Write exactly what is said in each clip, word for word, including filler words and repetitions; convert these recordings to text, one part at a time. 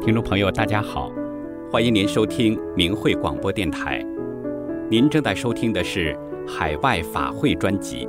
听众朋友大家好，欢迎您收听明慧广播电台。您正在收听的是海外法会专辑。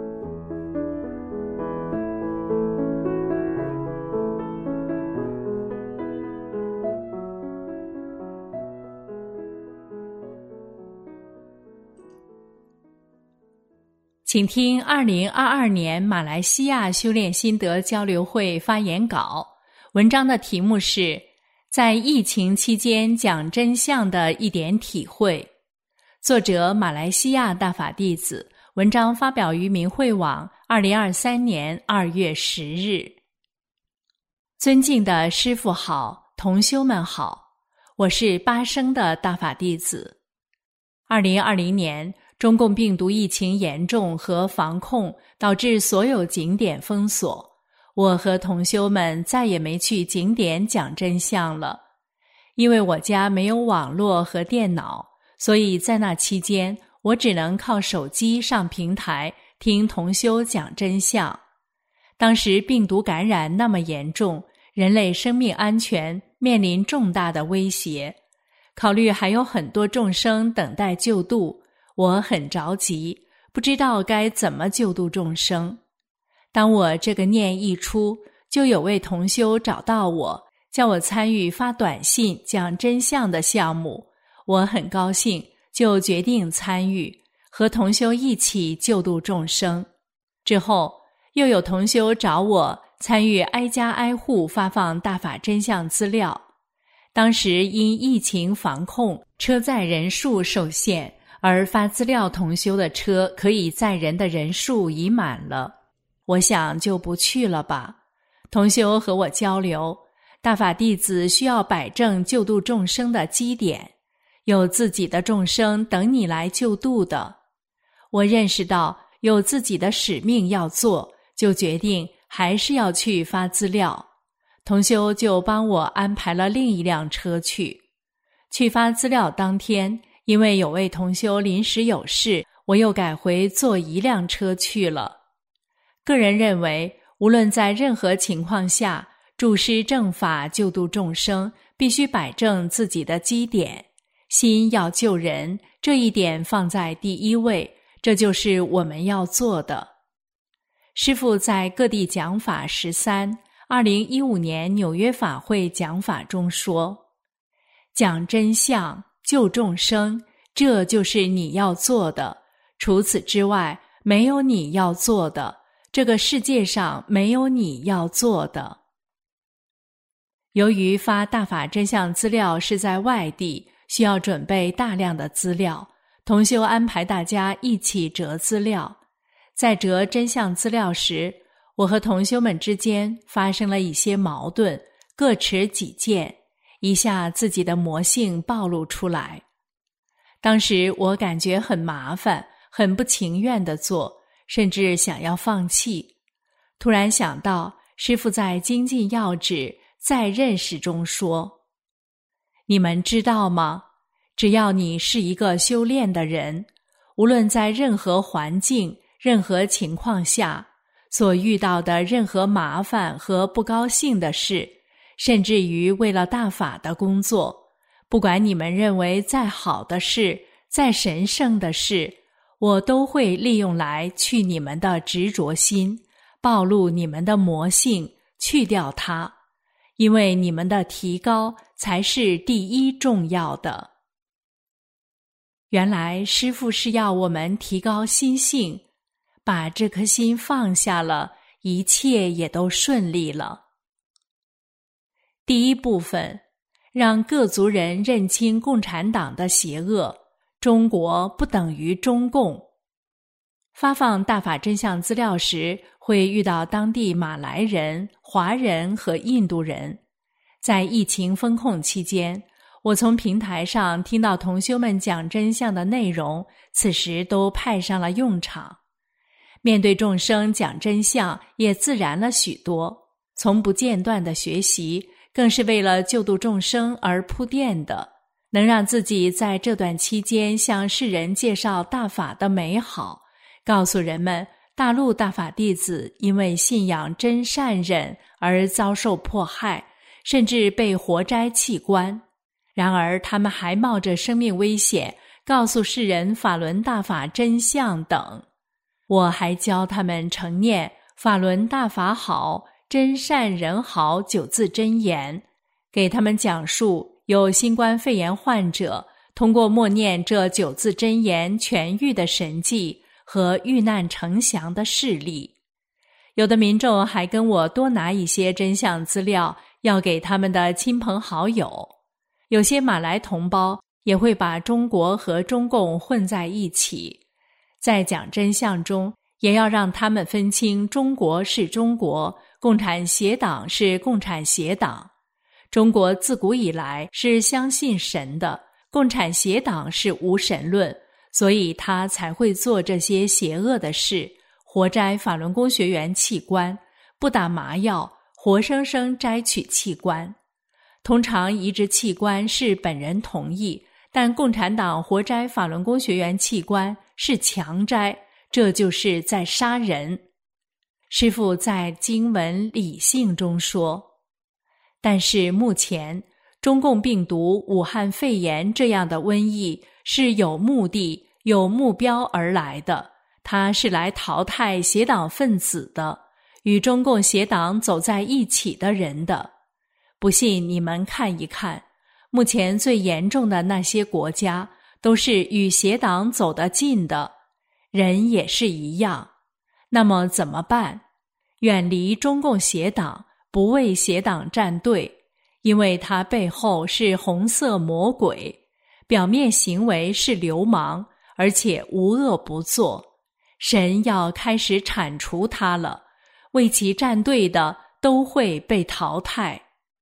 请听二零二二年马来西亚修炼心得交流会发言稿，文章的题目是在疫情期间讲真相的一点体会，作者马来西亚大法弟子，文章发表于明慧网二零二三年二月十日。尊敬的师父好，同修们好，我是巴生的大法弟子。二零二零年中共病毒疫情严重和防控导致所有景点封锁，我和同修们再也没去景点讲真相了。因为我家没有网络和电脑，所以在那期间我只能靠手机上平台听同修讲真相。当时病毒感染那么严重，人类生命安全面临重大的威胁，考虑还有很多众生等待救度，我很着急，不知道该怎么救度众生。当我这个念一出，就有位同修找到我，叫我参与发短信讲真相的项目。我很高兴，就决定参与，和同修一起救度众生。之后，又有同修找我参与挨家挨户发放大法真相资料。当时因疫情防控，车载人数受限，而发资料同修的车可以载人的人数已满了，我想就不去了吧。同修和我交流，大法弟子需要摆正救度众生的基点，有自己的众生等你来救度的。我认识到有自己的使命要做，就决定还是要去发资料。同修就帮我安排了另一辆车去。去发资料当天，因为有位同修临时有事，我又改回坐一辆车去了。个人认为，无论在任何情况下，注施正法救度众生，必须摆正自己的基点，心要救人，这一点放在第一位，这就是我们要做的。师父在各地讲法十三，二零一五年纽约法会讲法中说，讲真相救众生，这就是你要做的，除此之外没有你要做的，这个世界上没有你要做的。由于发大法真相资料是在外地，需要准备大量的资料，同修安排大家一起折资料。在折真相资料时，我和同修们之间发生了一些矛盾，各持己见，一下自己的魔性暴露出来。当时我感觉很麻烦，很不情愿地做，甚至想要放弃。突然想到师父在精进要旨在认识中说，你们知道吗？只要你是一个修炼的人，无论在任何环境、任何情况下，所遇到的任何麻烦和不高兴的事，甚至于为了大法的工作，不管你们认为再好的事，再神圣的事，我都会利用来去你们的执着心，暴露你们的魔性，去掉它，因为你们的提高才是第一重要的。原来师父是要我们提高心性，把这颗心放下了，一切也都顺利了。第一部分，让各族人认清共产党的邪恶，中国不等于中共。发放大法真相资料时，会遇到当地马来人、华人和印度人。在疫情封控期间，我从平台上听到同修们讲真相的内容，此时都派上了用场。面对众生讲真相也自然了许多，从不间断的学习，更是为了救度众生而铺垫的，能让自己在这段期间向世人介绍大法的美好，告诉人们大陆大法弟子因为信仰真善忍而遭受迫害， 甚至被活摘弃官。然而他们还冒着生命危险告诉世人法轮大法真相等。我还教他们承念法轮大法好，真善人好九字真言，给他们讲述有新冠肺炎患者通过默念这九字真言痊愈的神迹和遇难成祥的事例。有的民众还跟我多拿一些真相资料要给他们的亲朋好友。有些马来同胞也会把中国和中共混在一起，在讲真相中也要让他们分清中国是中国，共产协党是共产协党。中国自古以来是相信神的，共产协党是无神论，所以他才会做这些邪恶的事，活摘法轮功学员器官，不打麻药，活生生摘取器官。通常移植器官是本人同意，但共产党活摘法轮功学员器官是强摘，这就是在杀人。师父在经文理性中说，但是目前中共病毒武汉肺炎这样的瘟疫是有目的有目标而来的，它是来淘汰邪党分子的，与中共邪党走在一起的人的。不信你们看一看，目前最严重的那些国家都是与邪党走得近的，人也是一样。那么怎么办？远离中共邪党，不为邪党站队，因为他背后是红色魔鬼，表面行为是流氓，而且无恶不作。神要开始铲除他了，为其站队的都会被淘汰。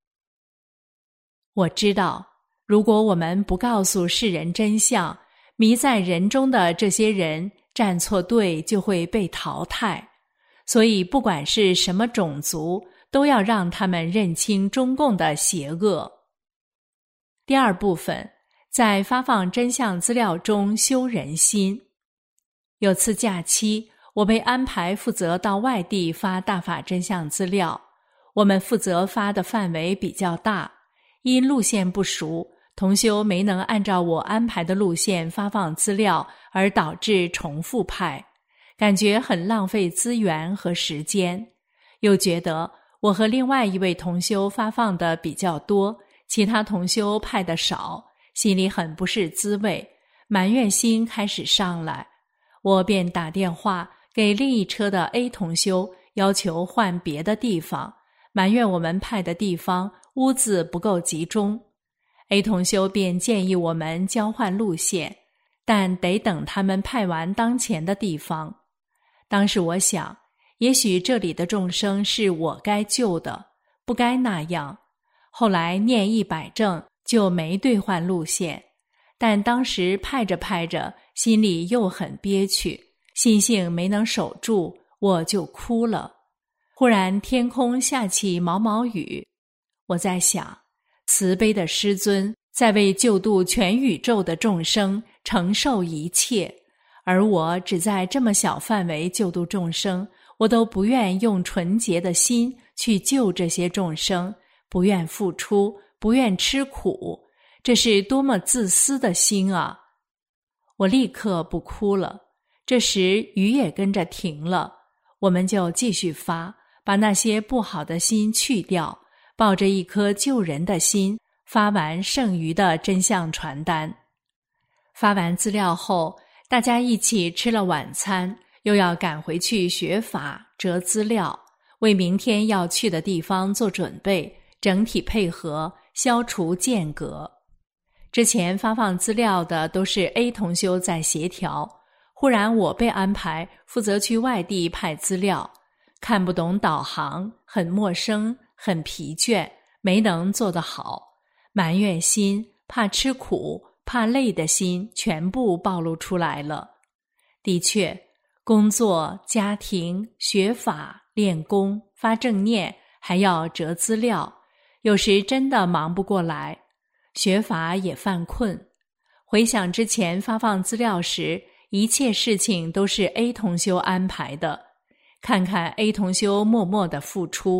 我知道，如果我们不告诉世人真相，迷在人中的这些人站错队就会被淘汰。所以不管是什么种族，都要让他们认清中共的邪恶。第二部分，在发放真相资料中修人心。有次假期，我被安排负责到外地发大法真相资料，我们负责发的范围比较大，因路线不熟，同修没能按照我安排的路线发放资料，而导致重复派，感觉很浪费资源和时间。又觉得我和另外一位同修发放的比较多，其他同修派的少，心里很不是滋味，埋怨心开始上来。我便打电话给另一车的 A 同修，要求换别的地方，埋怨我们派的地方屋子不够集中。 A 同修便建议我们交换路线，但得等他们派完当前的地方。当时我想，也许这里的众生是我该救的，不该那样。后来念一百正，就没兑换路线，但当时派着派着，心里又很憋屈，心性没能守住，我就哭了。忽然天空下起毛毛雨，我在想，慈悲的师尊在为救度全宇宙的众生承受一切，而我只在这么小范围救度众生，我都不愿用纯洁的心去救这些众生，不愿付出，不愿吃苦，这是多么自私的心啊！我立刻不哭了。这时雨也跟着停了，我们就继续发，把那些不好的心去掉，抱着一颗救人的心，发完剩余的真相传单。发完资料后，大家一起吃了晚餐，又要赶回去学法折资料，为明天要去的地方做准备，整体配合，消除间隔。之前发放资料的都是 A 同修在协调，忽然我被安排负责去外地派资料，看不懂导航，很陌生，很疲倦，没能做得好，埋怨心，怕吃苦，怕累的心全部暴露出来了。的确，工作、家庭、学法、练功、发正念，还要折资料，有时真的忙不过来，学法也犯困。回想之前发放资料时，一切事情都是 A 同修安排的，看看 A 同修默默的付出，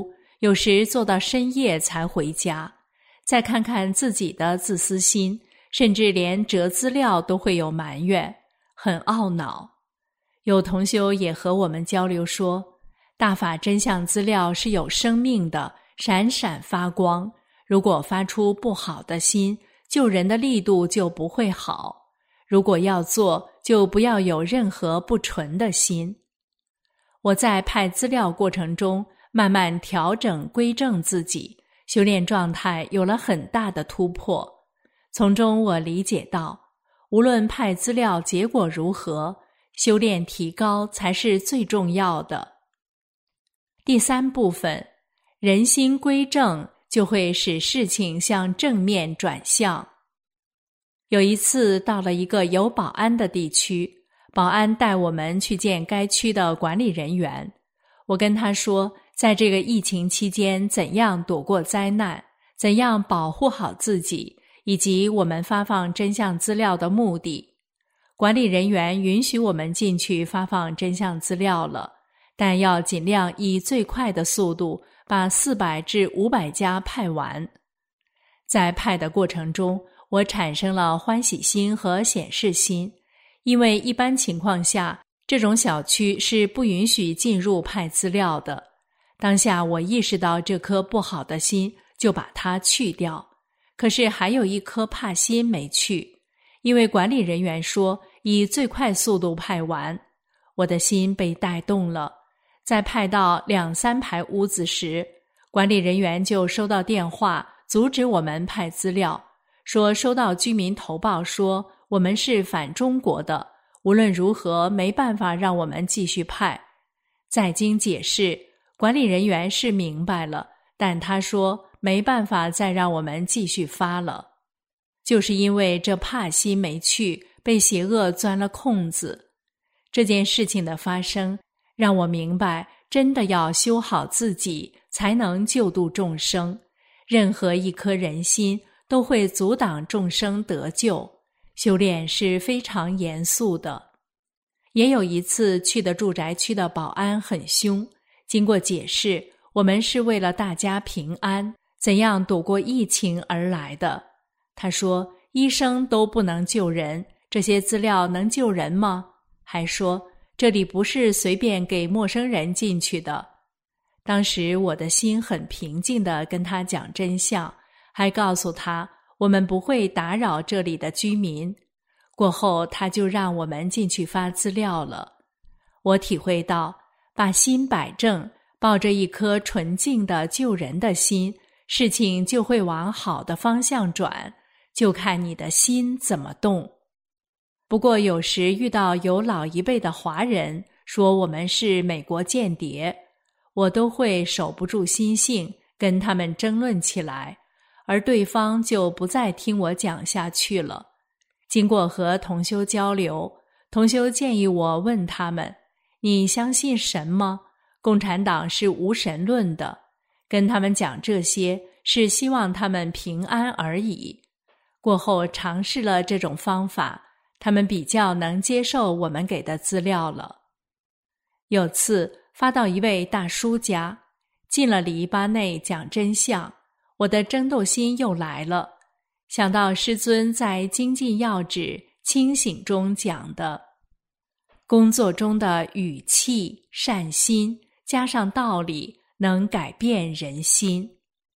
有时做到深夜才回家，再看看自己的自私心，甚至连折资料都会有埋怨，很懊恼。有同修也和我们交流说，大法真相资料是有生命的，闪闪发光，如果发出不好的心，救人的力度就不会好。如果要做，就不要有任何不纯的心。我在派资料过程中，慢慢调整归正自己，修炼状态有了很大的突破。从中我理解到，无论派资料结果如何，修炼提高才是最重要的。第三部分，人心归正，就会使事情向正面转向。有一次到了一个有保安的地区，保安带我们去见该区的管理人员。我跟他说，在这个疫情期间怎样躲过灾难，怎样保护好自己，以及我们发放真相资料的目的。管理人员允许我们进去发放真相资料了，但要尽量以最快的速度把四百至五百家派完。在派的过程中，我产生了欢喜心和显示心，因为一般情况下，这种小区是不允许进入派资料的。当下我意识到这颗不好的心，就把它去掉。可是还有一颗怕心没去，因为管理人员说以最快速度派完。我的心被带动了。在派到两三排屋子时，管理人员就收到电话，阻止我们派资料，说收到居民投报说我们是反中国的，无论如何没办法让我们继续派。再经解释，管理人员是明白了，但他说没办法再让我们继续发了。就是因为这怕心没去，被邪恶钻了空子。这件事情的发生，让我明白真的要修好自己，才能救度众生。任何一颗人心都会阻挡众生得救，修炼是非常严肃的。也有一次去的住宅区的保安很凶，经过解释，我们是为了大家平安，怎样躲过疫情而来的。他说，医生都不能救人，这些资料能救人吗？还说，这里不是随便给陌生人进去的。当时我的心很平静地跟他讲真相，还告诉他我们不会打扰这里的居民。过后他就让我们进去发资料了。我体会到，把心摆正，抱着一颗纯净的救人的心，事情就会往好的方向转，就看你的心怎么动。不过有时遇到有老一辈的华人说我们是美国间谍，我都会守不住心性，跟他们争论起来，而对方就不再听我讲下去了。经过和同修交流，同修建议我问他们，你相信神吗？共产党是无神论的。跟他们讲这些是希望他们平安而已。过后尝试了这种方法，他们比较能接受我们给的资料了。有次发到一位大叔家，进了篱笆内讲真相，我的争斗心又来了。想到师尊在精进要旨清醒中讲的，工作中的语气、善心加上道理，能改变人心。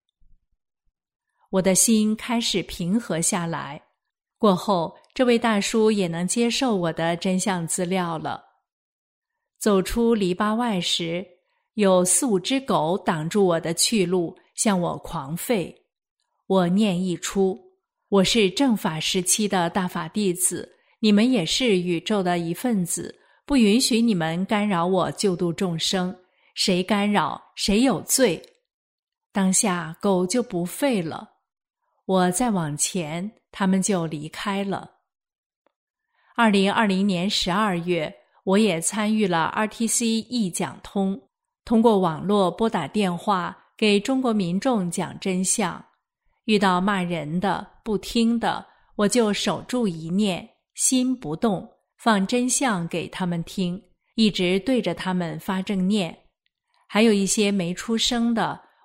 我的心开始平和下来。过后，这位大叔也能接受我的真相资料了。走出篱笆外时，有四五只狗挡住我的去路，向我狂吠。我念一出，我是正法时期的大法弟子，你们也是宇宙的一份子，不允许你们干扰我救度众生，谁干扰谁有罪。当下狗就不吠了，我再往前，他们就离开了。二零二零年十二月，我也参与了 R T C 易讲通，通过网络拨打电话给中国民众讲真相。遇到骂人的、不听的，我就守住一念，心不动，放真相给他们听，一直对着他们发正念。还有一些没出声的，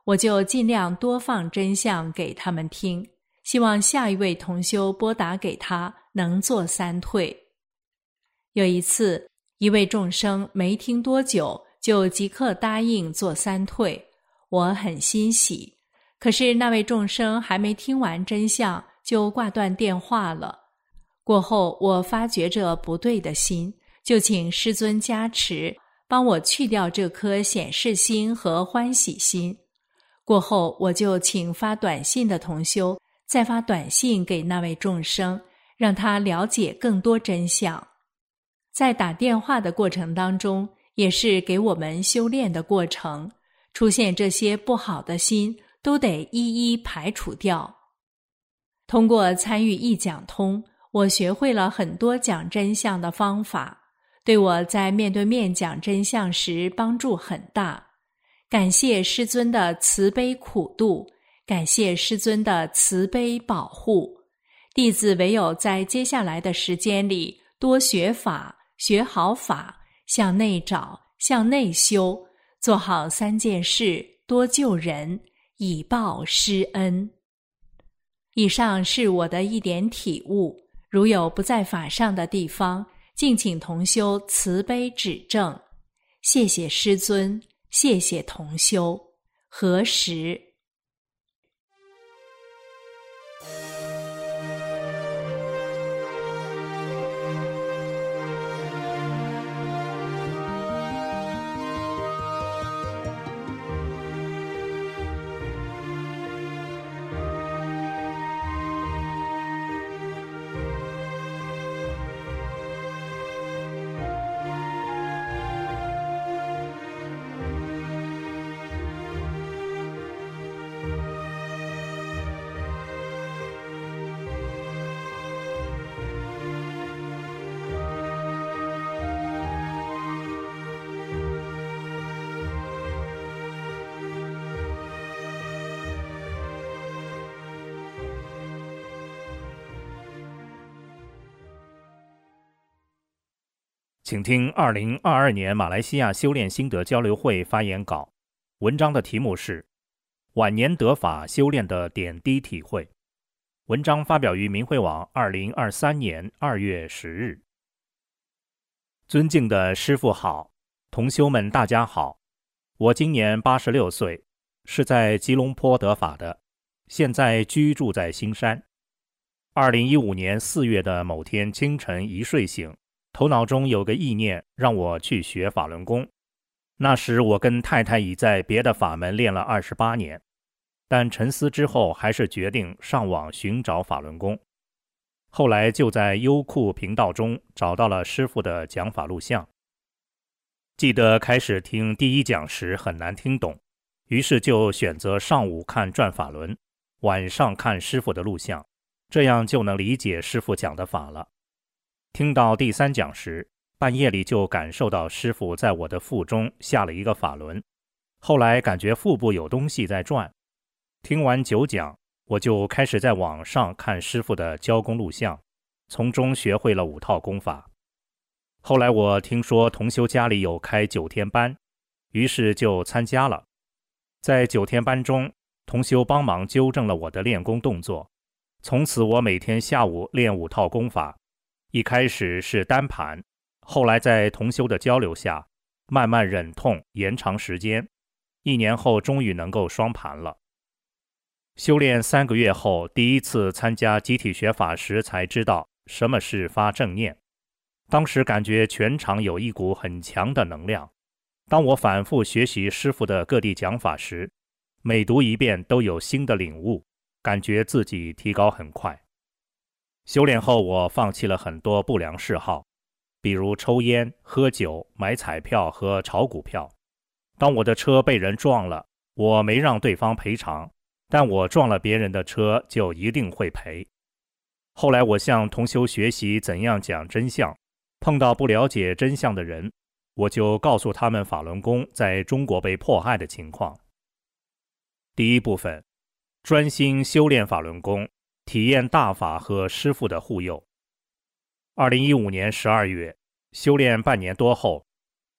我就尽量多放真相给他们听，希望下一位同修拨打给他，能做三退。有一次，一位众生没听多久，就即刻答应做三退，我很欣喜。可是那位众生还没听完真相，就挂断电话了。过后，我发觉着不对的心，就请师尊加持，帮我去掉这颗显示心和欢喜心。过后，我就请发短信的同修再发短信给那位众生，让他了解更多真相。在打电话的过程当中，也是给我们修炼的过程，出现这些不好的心都得一一排除掉。通过参与一讲通，我学会了很多讲真相的方法，对我在面对面讲真相时帮助很大。感谢师尊的慈悲苦度，感谢师尊的慈悲保护。弟子唯有在接下来的时间里多学法，学好法，向内找，向内修，做好三件事，多救人，以报师恩。以上是我的一点体悟，如有不在法上的地方，敬请同修慈悲指正。谢谢师尊，谢谢同修。何时？ 请听二零二二年马来西亚修炼心得交流会发言稿，文章的题目是晚年得法修炼的点滴体会。文章发表于明慧网二零二三年二月十日。尊敬的师父好，同修们大家好。我今年八十六岁，是在吉隆坡得法的，现在居住在新山。二零一五年四月的某天清晨一睡醒，头脑中有个意念让我去学法轮功。那时我跟太太已在别的法门练了二十八年，但沉思之后还是决定上网寻找法轮功。后来就在优酷频道中找到了师父的讲法录像。记得开始听第一讲时很难听懂，于是就选择上午看转法轮，晚上看师父的录像，这样就能理解师父讲的法了。听到第三讲时，半夜里就感受到师父在我的腹中下了一个法轮，后来感觉腹部有东西在转。听完九讲，我就开始在网上看师父的教功录像，从中学会了五套功法。后来我听说同修家里有开九天班，于是就参加了。在九天班中，同修帮忙纠正了我的练功动作，从此我每天下午练五套功法。一开始是单盘，后来在同修的交流下，慢慢忍痛延长时间，一年后终于能够双盘了。修炼三个月后，第一次参加集体学法时才知道什么是发正念。当时感觉全场有一股很强的能量。当我反复学习师父的各地讲法时，每读一遍都有新的领悟，感觉自己提高很快。修炼后，我放弃了很多不良嗜好，比如抽烟、喝酒、买彩票和炒股票。当我的车被人撞了，我没让对方赔偿，但我撞了别人的车就一定会赔。后来我向同修学习怎样讲真相，碰到不了解真相的人，我就告诉他们法轮功在中国被迫害的情况。第一部分，专心修炼法轮功，体验大法和师父的护佑。二零一五年十二月，修炼半年多后，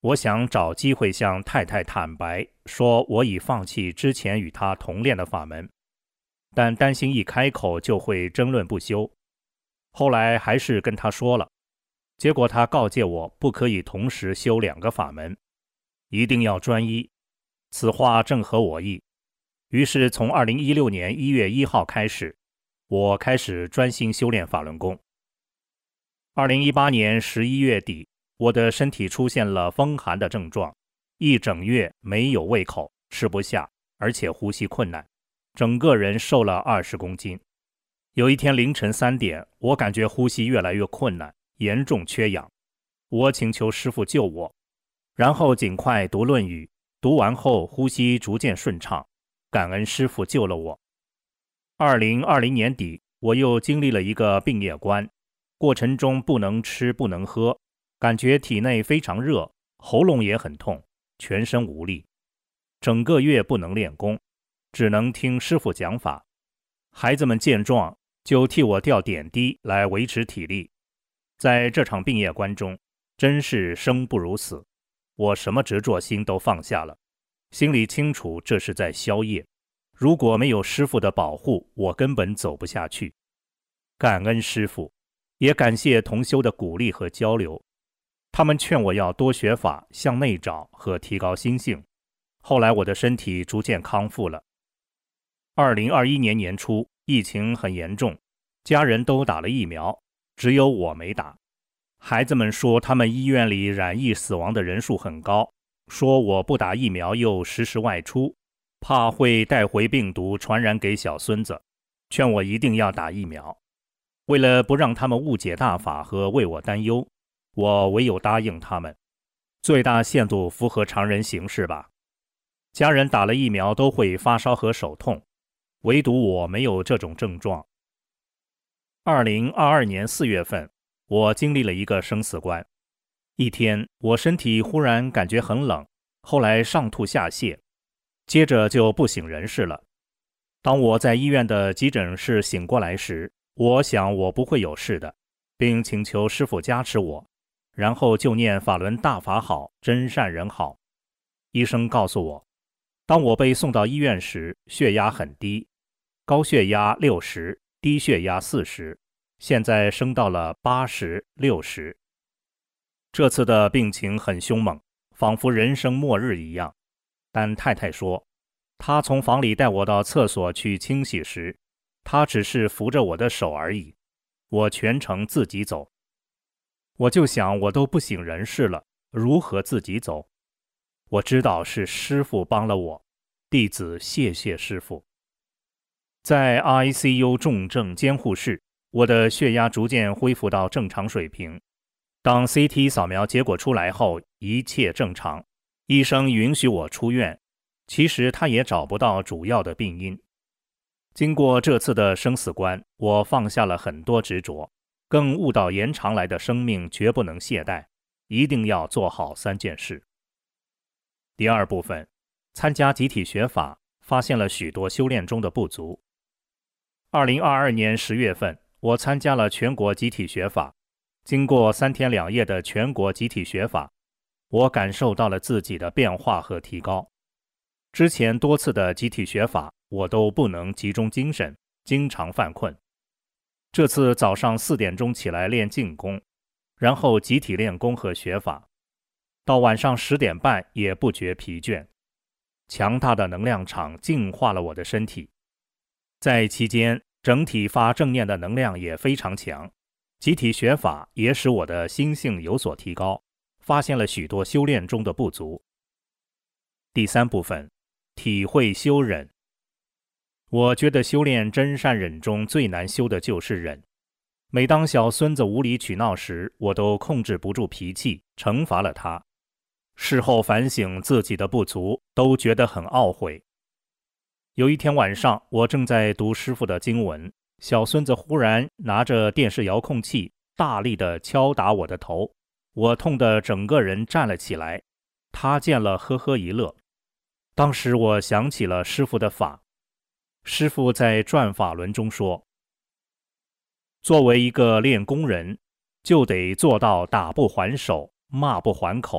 我想找机会向太太坦白，说我已放弃之前与她同练的法门，但担心一开口就会争论不休。后来还是跟她说了，结果她告诫我不可以同时修两个法门，一定要专一。此话正合我意。于是从二零一六年一月一号开始，我开始专心修炼法轮功。二零一八年十一月底，我的身体出现了风寒的症状，一整月没有胃口，吃不下，而且呼吸困难，整个人瘦了二十公斤。有一天凌晨三点，我感觉呼吸越来越困难，严重缺氧。我请求师父救我，然后尽快读《论语》，读完后呼吸逐渐顺畅，感恩师父救了我。二零二零年底，我又经历了一个病业关，过程中不能吃不能喝，感觉体内非常热，喉咙也很痛，全身无力，整个月不能练功，只能听师父讲法。孩子们见状就替我吊点滴来维持体力。在这场病业关中，真是生不如死，我什么执着心都放下了，心里清楚这是在消业，如果没有师父的保护，我根本走不下去。感恩师父，也感谢同修的鼓励和交流，他们劝我要多学法，向内找和提高心性。后来我的身体逐渐康复了。二零二一年年初，疫情很严重，家人都打了疫苗，只有我没打。孩子们说他们医院里染疫死亡的人数很高，说我不打疫苗又时时外出，怕会带回病毒传染给小孙子，劝我一定要打疫苗。为了不让他们误解大法和为我担忧，我唯有答应他们，最大限度符合常人行事吧。家人打了疫苗都会发烧和手痛，唯独我没有这种症状。二零二二年四月份，我经历了一个生死关。一天，我身体忽然感觉很冷，后来上吐下泻，接着就不省人事了。当我在医院的急诊室醒过来时，我想我不会有事的，并请求师父加持我，然后就念法轮大法好，真善人好。医生告诉我，当我被送到医院时，血压很低，高血压六十，低血压四十，现在升到了八十、六十。这次的病情很凶猛，仿佛人生末日一样。但太太说，她从房里带我到厕所去清洗时，她只是扶着我的手而已，我全程自己走。我就想，我都不省人事了，如何自己走？我知道是师父帮了我，弟子谢谢师父。在 I C U 重症监护室，我的血压逐渐恢复到正常水平。当 C T 扫描结果出来后，一切正常，医生允许我出院。其实他也找不到主要的病因。经过这次的生死关，我放下了很多执着，更悟到延长来的生命绝不能懈怠，一定要做好三件事。第二部分，参加集体学法，发现了许多修炼中的不足。二零二二年十月份，我参加了全国集体学法。经过三天两夜的全国集体学法，我感受到了自己的变化和提高。之前多次的集体学法，我都不能集中精神，经常犯困。这次早上四点钟起来练静功，然后集体练功和学法，到晚上十点半也不觉疲倦。强大的能量场净化了我的身体，在期间整体发正念的能量也非常强。集体学法也使我的心性有所提高，发现了许多修炼中的不足。第三部分，体会修忍。我觉得修炼真善忍中最难修的就是忍。每当小孙子无理取闹时，我都控制不住脾气，惩罚了他。事后反省自己的不足，都觉得很懊悔。有一天晚上，我正在读师父的经文，小孙子忽然拿着电视遥控器大力地敲打我的头，我痛得整个人站了起来。他见了呵呵一乐。当时我想起了师父的法。师父在转法轮中说，作为一个练功人，就得做到打不还手，骂不还口，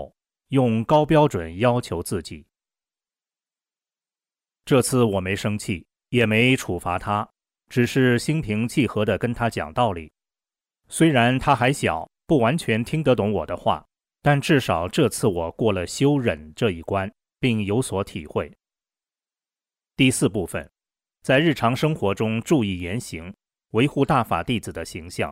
用高标准要求自己。这次我没生气，也没处罚他，只是心平气和地跟他讲道理。虽然他还小，不完全听得懂我的话，但至少这次我过了修忍这一关，并有所体会。第四部分，在日常生活中注意言行，维护大法弟子的形象。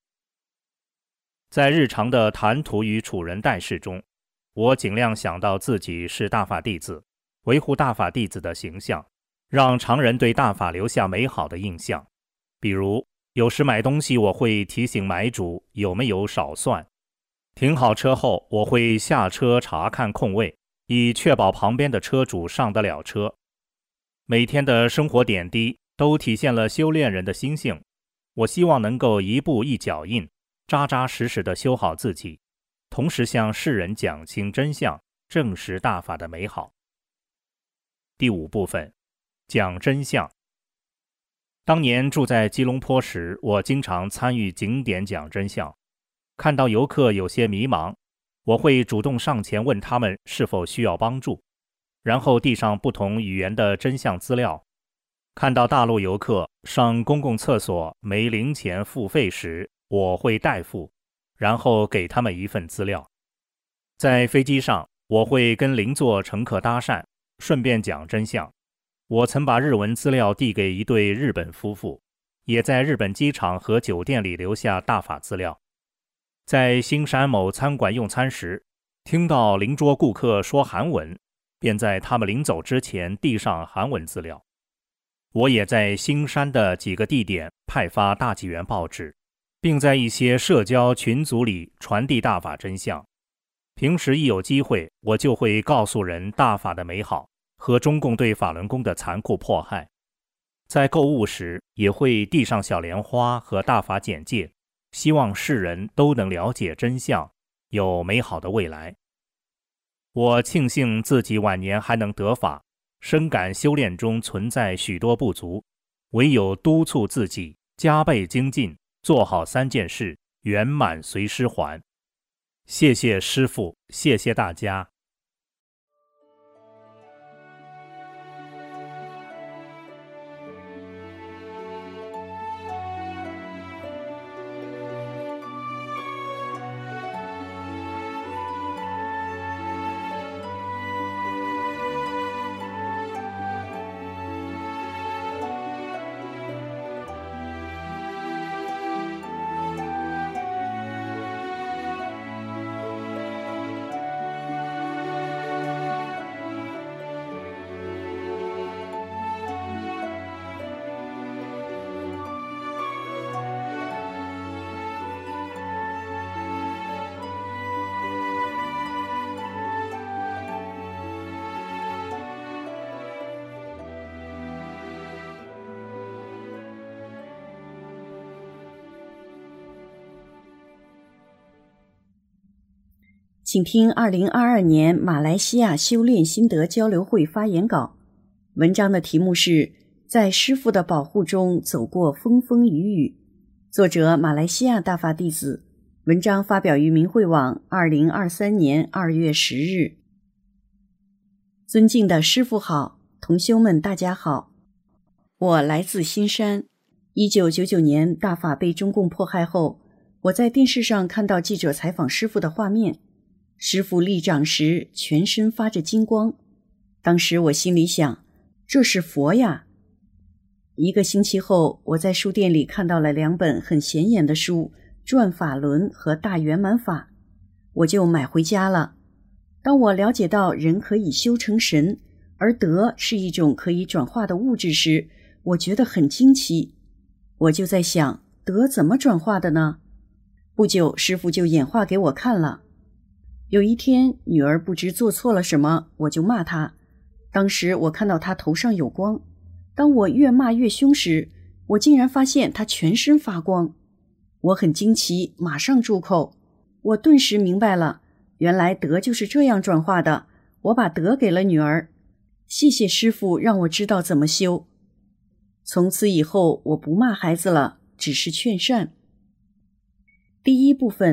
在日常的谈吐与处人待事中，我尽量想到自己是大法弟子，维护大法弟子的形象，让常人对大法留下美好的印象。比如，有时买东西我会提醒买主有没有少算，停好车后我会下车查看空位，以确保旁边的车主上得了车。每天的生活点滴都体现了修炼人的心性，我希望能够一步一脚印，扎扎实实地修好自己，同时向世人讲清真相，证实大法的美好。第五部分，讲真相。当年住在吉隆坡时，我经常参与景点讲真相，看到游客有些迷茫，我会主动上前问他们是否需要帮助，然后递上不同语言的真相资料。看到大陆游客上公共厕所没零钱付费时，我会代付，然后给他们一份资料。在飞机上，我会跟邻座乘客搭讪，顺便讲真相。我曾把日文资料递给一对日本夫妇，也在日本机场和酒店里留下大法资料。在新山某餐馆用餐时，听到邻桌顾客说韩文，便在他们临走之前递上韩文资料。我也在新山的几个地点派发大纪元报纸，并在一些社交群组里传递大法真相。平时一有机会，我就会告诉人大法的美好和中共对法轮功的残酷迫害。在购物时，也会递上小莲花和大法简介，希望世人都能了解真相，有美好的未来。我庆幸自己晚年还能得法，深感修炼中存在许多不足，唯有督促自己加倍精进，做好三件事，圆满随师还。谢谢师父，谢谢大家。 请听二零二二年马来西亚修炼心得交流会发言稿。文章的题目是在师父的保护中走过风风雨雨，作者马来西亚大法弟子。文章发表于明慧网二零二三年二月十日。尊敬的师父好，同修们大家好，我来自新山。一九九九年大法被中共迫害后，我在电视上看到记者采访师父的画面，师父立掌时全身发着金光，当时我心里想，这是佛呀。一个星期后，我在书店里看到了两本很显眼的书，转法轮和大圆满法，我就买回家了。当我了解到人可以修成神，而德是一种可以转化的物质时，我觉得很惊奇。我就在想，德怎么转化的呢？不久，师父就演化给我看了。有一天，女儿不知做错了什么，我就骂她。当时我看到她头上有光，当我越骂越凶时，我竟然发现她全身发光。我很惊奇，马上住口。我顿时明白了，原来德就是这样转化的。我把德给了女儿，谢谢师父让我知道怎么修。从此以后，我不骂孩子了，只是劝善。第一部分，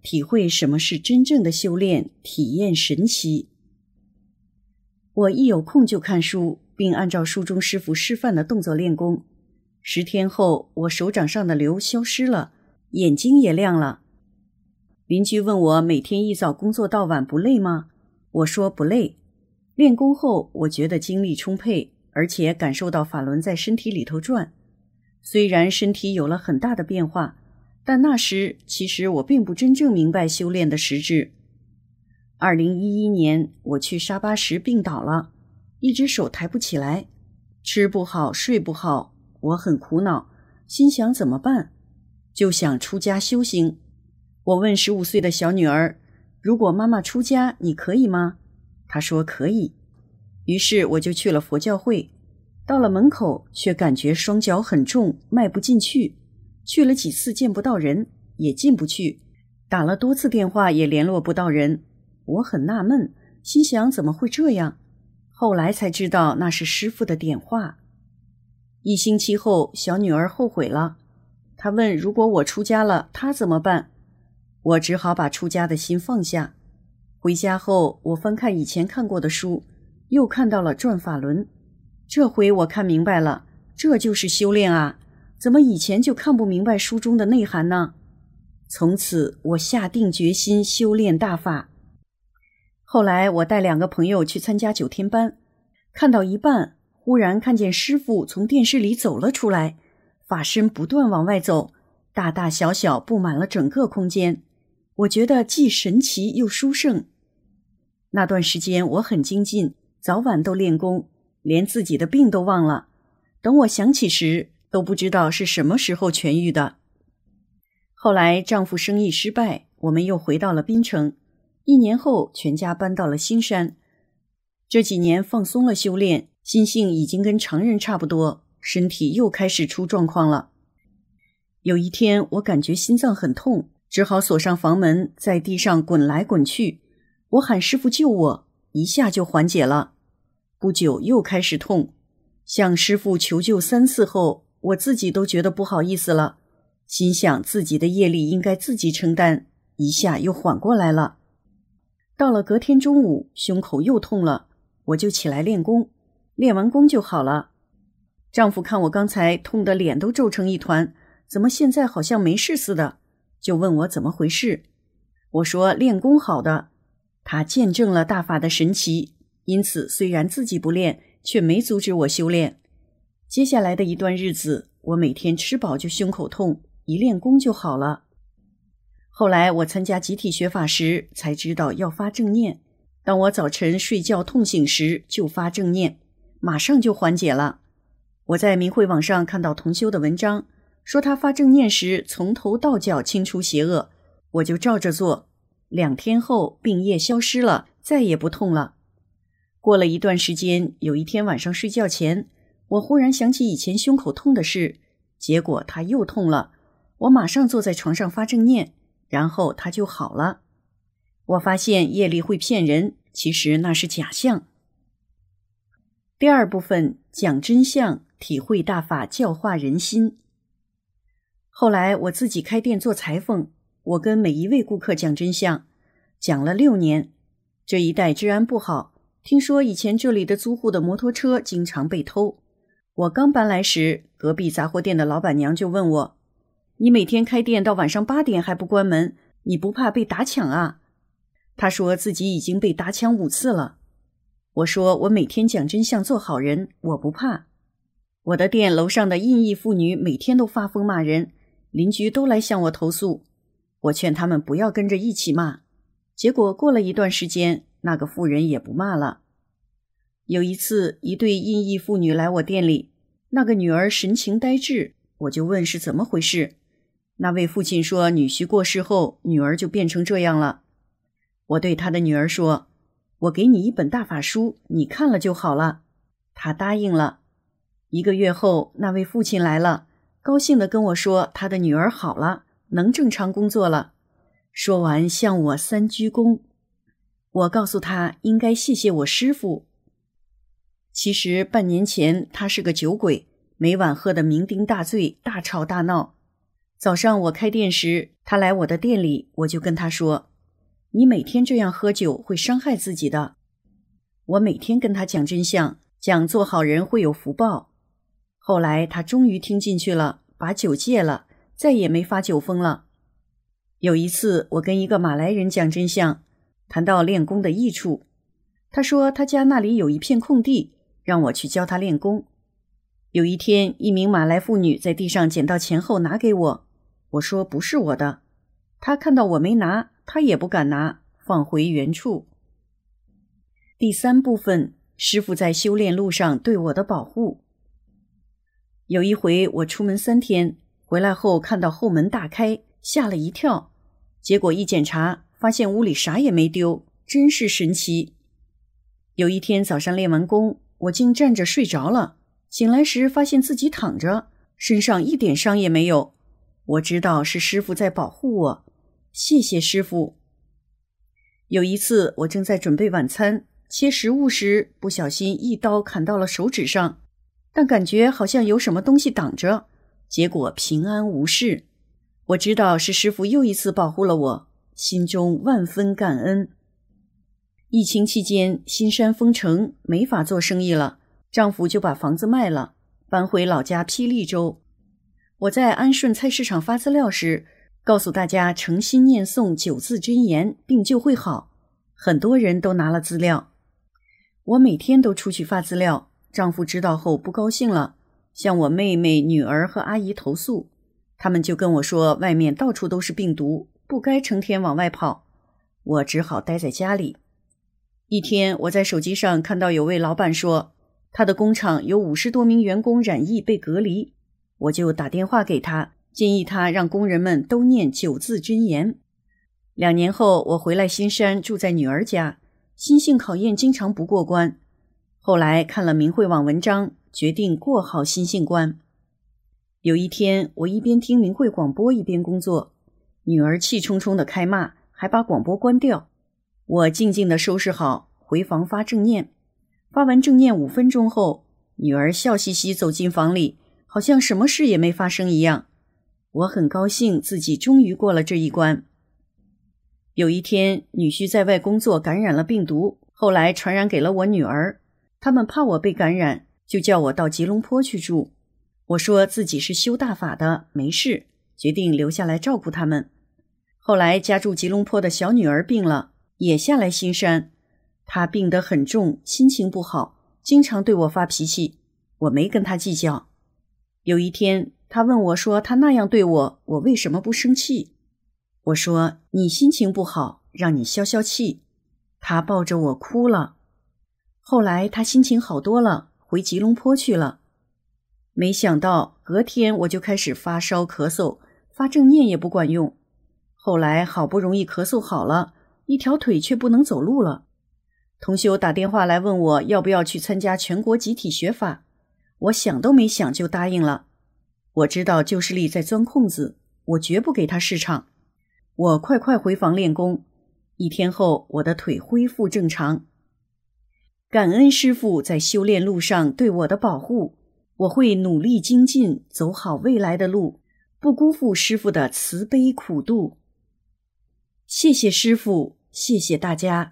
体会什么是真正的修炼，体验神奇。我一有空就看书，并按照书中师傅示范的动作练功。十天后，我手掌上的瘤消失了，眼睛也亮了。邻居问我每天一早工作到晚不累吗？我说不累。练功后，我觉得精力充沛，而且感受到法轮在身体里头转。虽然身体有了很大的变化，但那时其实我并不真正明白修炼的实质。二零一一年，我去沙巴时病倒了，一只手抬不起来，吃不好睡不好，我很苦恼，心想怎么办？就想出家修行。我问十五岁的小女儿，如果妈妈出家，你可以吗？她说可以。于是我就去了佛教会，到了门口却感觉双脚很重，迈不进去，去了几次见不到人，也进不去，打了多次电话也联络不到人。我很纳闷，心想怎么会这样？后来才知道那是师父的点化。一星期后，小女儿后悔了，她问如果我出家了，她怎么办？我只好把出家的心放下。回家后，我翻看以前看过的书，又看到了转法轮。这回我看明白了，这就是修炼啊！怎么以前就看不明白书中的内涵呢？从此我下定决心修炼大法。后来我带两个朋友去参加九天班，看到一半，忽然看见师父从电视里走了出来，法身不断往外走，大大小小布满了整个空间。我觉得既神奇又殊胜。那段时间我很精进，早晚都练功，连自己的病都忘了。等我想起时，都不知道是什么时候痊愈的。后来丈夫生意失败，我们又回到了槟城。一年后，全家搬到了新山。这几年放松了修炼，心性已经跟常人差不多，身体又开始出状况了。有一天，我感觉心脏很痛，只好锁上房门，在地上滚来滚去。我喊师父救我，一下就缓解了。不久又开始痛，向师父求救三次后，我自己都觉得不好意思了，心想自己的业力应该自己承担，一下又缓过来了。到了隔天中午，胸口又痛了，我就起来练功，练完功就好了。丈夫看我刚才痛得脸都皱成一团，怎么现在好像没事似的，就问我怎么回事。我说练功好的。他见证了大法的神奇，因此虽然自己不练，却没阻止我修炼。接下来的一段日子，我每天吃饱就胸口痛，一练功就好了。后来我参加集体学法时，才知道要发正念。当我早晨睡觉痛醒时，就发正念，马上就缓解了。我在明慧网上看到同修的文章，说他发正念时从头到脚清除邪恶，我就照着做。两天后，病液消失了，再也不痛了。过了一段时间，有一天晚上睡觉前，我忽然想起以前胸口痛的事，结果它又痛了。我马上坐在床上发正念，然后它就好了。我发现业力会骗人，其实那是假象。第二部分讲真相，体会大法，教化人心。后来我自己开店做裁缝，我跟每一位顾客讲真相，讲了六年。这一带治安不好，听说以前这里的租户的摩托车经常被偷。我刚搬来时，隔壁杂货店的老板娘就问我，你每天开店到晚上八点还不关门，你不怕被打抢啊？她说自己已经被打抢五次了。我说我每天讲真相做好人，我不怕。我的店楼上的印裔妇女每天都发疯骂人，邻居都来向我投诉。我劝他们不要跟着一起骂，结果过了一段时间，那个妇人也不骂了。有一次，一对印裔妇女来我店里，那个女儿神情呆滞，我就问是怎么回事。那位父亲说，女婿过世后，女儿就变成这样了。我对他的女儿说，我给你一本大法书，你看了就好了。他答应了。一个月后，那位父亲来了，高兴地跟我说他的女儿好了，能正常工作了。说完向我三鞠躬。我告诉他应该谢谢我师父。其实半年前他是个酒鬼，每晚喝得酩酊大醉，大吵大闹。 早上我开店时，他来我的店里，我就跟他说，你每天这样喝酒会伤害自己的。我每天跟他讲真相，讲做好人会有福报。后来他终于听进去了，把酒戒了，再也没发酒疯了。有一次我跟一个马来人讲真相，谈到练功的益处，他说他家那里有一片空地，让我去教他练功。有一天，一名马来妇女在地上捡到钱后拿给我，我说不是我的。他看到我没拿，他也不敢拿，放回原处。第三部分，师父在修炼路上对我的保护。有一回我出门三天，回来后看到后门大开，吓了一跳，结果一检查，发现屋里啥也没丢，真是神奇。有一天早上练完功，我竟站着睡着了，醒来时发现自己躺着，身上一点伤也没有。我知道是师父在保护我，谢谢师父。有一次我正在准备晚餐，切食物时不小心一刀砍到了手指上，但感觉好像有什么东西挡着，结果平安无事。我知道是师父又一次保护了我，心中万分感恩。疫情期间，新山封城，没法做生意了，丈夫就把房子卖了，搬回老家霹雳州。我在安顺菜市场发资料时，告诉大家诚心念诵九字真言，病就会好，很多人都拿了资料。我每天都出去发资料，丈夫知道后不高兴了，向我妹妹、女儿和阿姨投诉，他们就跟我说外面到处都是病毒，不该成天往外跑，我只好待在家里。一天我在手机上看到有位老板说，他的工厂有五十多名员工染疫被隔离，我就打电话给他，建议他让工人们都念九字真言。两年后我回来新山，住在女儿家，心性考验经常不过关，后来看了明慧网文章，决定过好心性关。有一天我一边听明慧广播一边工作，女儿气冲冲地开骂，还把广播关掉。我静静地收拾好，回房发正念。发完正念五分钟后，女儿笑嘻嘻走进房里，好像什么事也没发生一样。我很高兴自己终于过了这一关。有一天，女婿在外工作感染了病毒，后来传染给了我女儿。他们怕我被感染，就叫我到吉隆坡去住。我说自己是修大法的，没事，决定留下来照顾他们。后来家住吉隆坡的小女儿病了，也下来新山。她病得很重，心情不好，经常对我发脾气，我没跟她计较。有一天，她问我说，她那样对我，我为什么不生气？我说，你心情不好，让你消消气。她抱着我哭了。后来她心情好多了，回吉隆坡去了。没想到隔天我就开始发烧咳嗽，发正念也不管用。后来好不容易咳嗽好了，一条腿却不能走路了。同修打电话来问我要不要去参加全国集体学法，我想都没想就答应了。我知道旧势力在钻空子，我绝不给他市场。我快快回房练功，一天后我的腿恢复正常。感恩师父在修炼路上对我的保护，我会努力精进，走好未来的路，不辜负师父的慈悲苦度。谢谢师父，谢谢大家。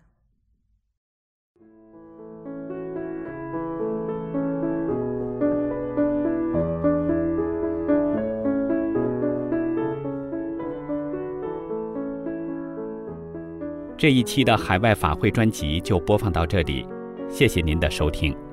这一期的海外法会专辑就播放到这里，谢谢您的收听。